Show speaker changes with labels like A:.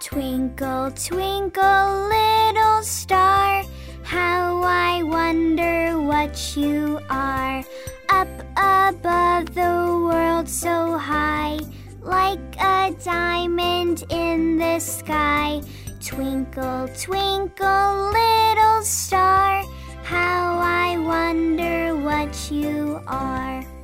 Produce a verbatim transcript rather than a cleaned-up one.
A: Twinkle, twinkle, little star, how I wonder what you are. Up above the world so high, like a diamond in the sky. Twinkle, twinkle, little star, how I wonder what you are.